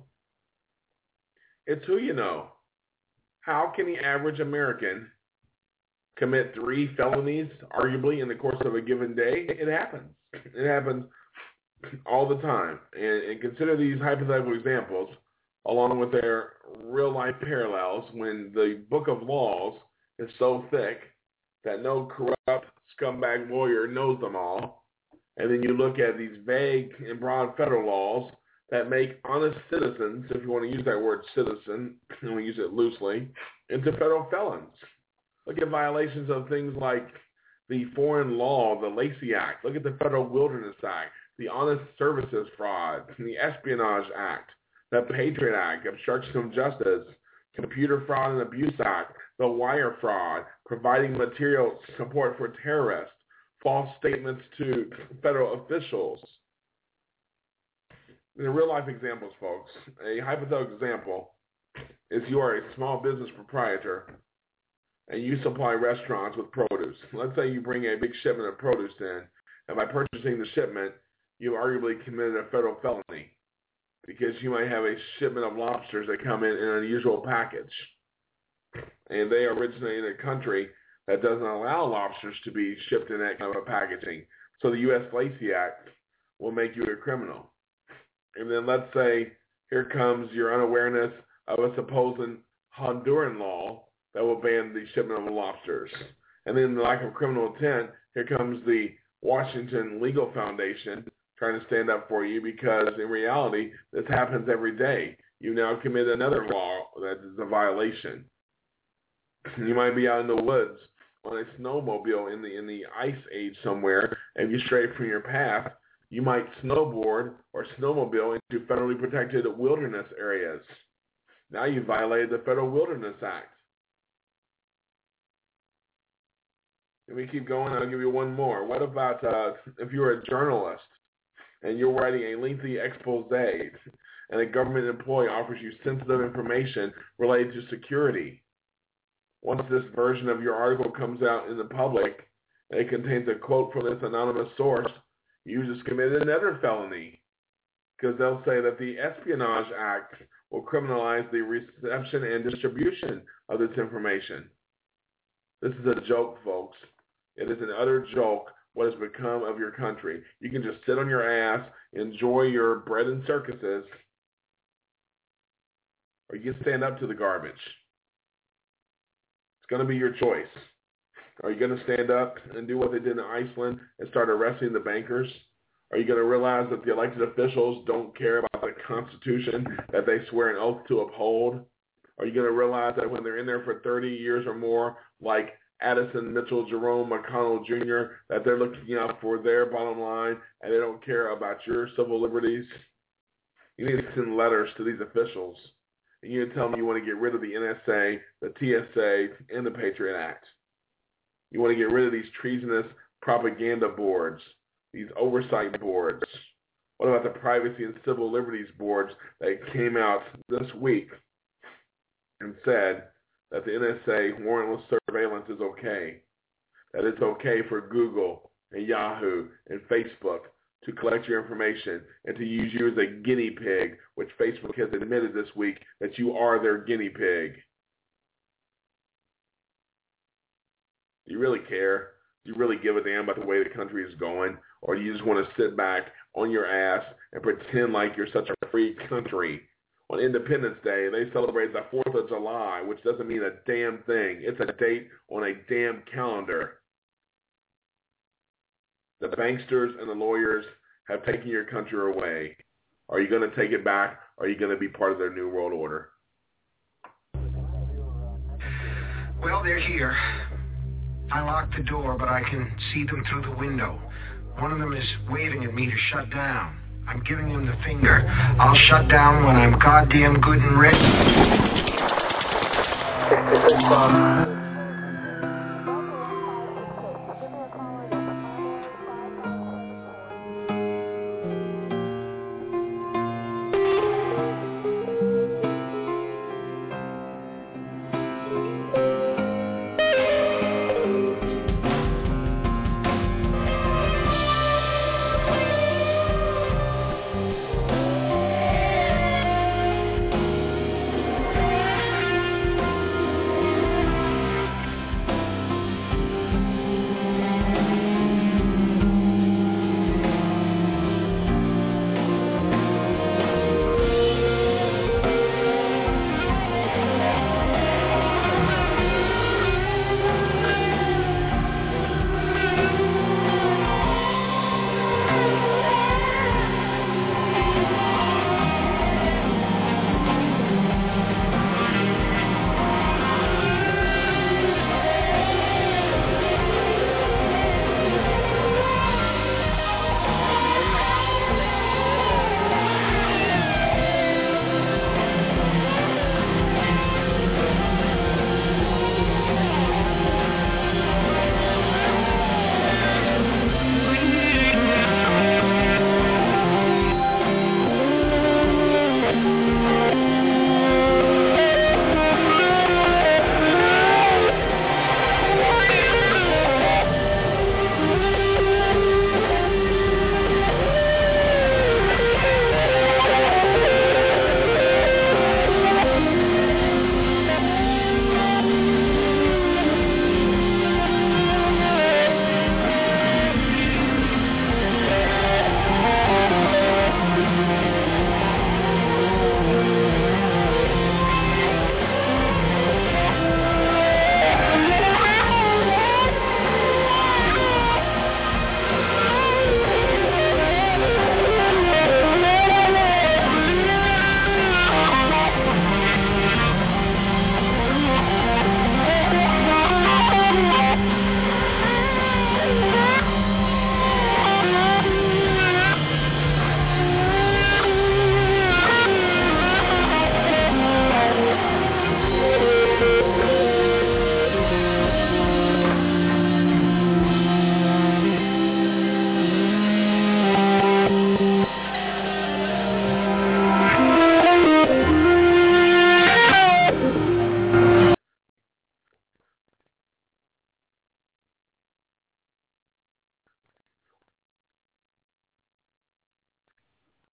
G: It's who you know. How can the average American commit three felonies, arguably, in the course of a given day? It happens. It happens all the time. And, and consider these hypothetical examples along with their real-life parallels when the book of laws is so thick that no corrupt scumbag lawyer knows them all. And then you look at these vague and broad federal laws that make honest citizens, if you want to use that word citizen, and we use it loosely, into federal felons. Look at violations of things like the Foreign Law, the Lacey Act. Look at the Federal Wilderness Act, the Honest Services Fraud, the Espionage Act, the Patriot Act, Obstruction of Justice, Computer Fraud and Abuse Act, the Wire Fraud, providing material support for terrorists, false statements to federal officials. In real-life examples, folks, a hypothetical example is you are a small business proprietor and you supply restaurants with produce. Let's say you bring a big shipment of produce in, and by purchasing the shipment, you arguably committed a federal felony because you might have a shipment of lobsters that come in in an unusual package. And they originate in a country that doesn't allow lobsters to be shipped in that kind of a packaging. So the U S Lacey Act will make you a criminal. And then let's say here comes your unawareness of a supposed Honduran law that will ban the shipment of lobsters. And then the lack of criminal intent, here comes the Washington Legal Foundation trying to stand up for you because in reality, this happens every day. You now commit another law that is a violation. You might be out in the woods on a snowmobile in the in the ice age somewhere, and you stray from your path. You might snowboard or snowmobile into federally protected wilderness areas. Now you violated the Federal Wilderness Act. Let me keep going. I'll give you one more. What about uh, if you're a journalist and you're writing a lengthy expose and a government employee offers you sensitive information related to security? Once this version of your article comes out in the public and it contains a quote from this anonymous source, you just committed another felony because they'll say that the Espionage Act will criminalize the reception and distribution of this information. This is a joke, folks. It is an utter joke what has become of your country. You can just sit on your ass, enjoy your bread and circuses, or you can stand up to the garbage. It's going to be your choice. Are you going to stand up and do what they did in Iceland and start arresting the bankers? Are you going to realize that the elected officials don't care about the Constitution that they swear an oath to uphold? Are you going to realize that when they're in there for thirty years or more, like Addison, Mitchell, Jerome, McConnell Junior, that they're looking out for their bottom line and they don't care about your civil liberties? You need to send letters to these officials. And you need to tell them you want to get rid of the N S A, the T S A, and the Patriot Act. You want to get rid of these treasonous propaganda boards, these oversight boards. What about the privacy and civil liberties boards that came out this week and said that the N S A warrantless surveillance is okay, that it's okay for Google and Yahoo and Facebook to collect your information and to use you as a guinea pig, which Facebook has admitted this week that you are their guinea pig? Do you really care? Do you really give a damn about the way the country is going? Or do you just want to sit back on your ass and pretend like you're such a free country? On Independence Day, they celebrate the fourth of July, which doesn't mean a damn thing. It's a date on a damn calendar. The banksters and the lawyers have taken your country away. Are you going to take it back, or are you going to be part of their New World Order?
I: Well, they're here. I locked the door, but I can see them through the window. One of them is waving at me to shut down. I'm giving him the finger. I'll shut down when I'm goddamn good and ready.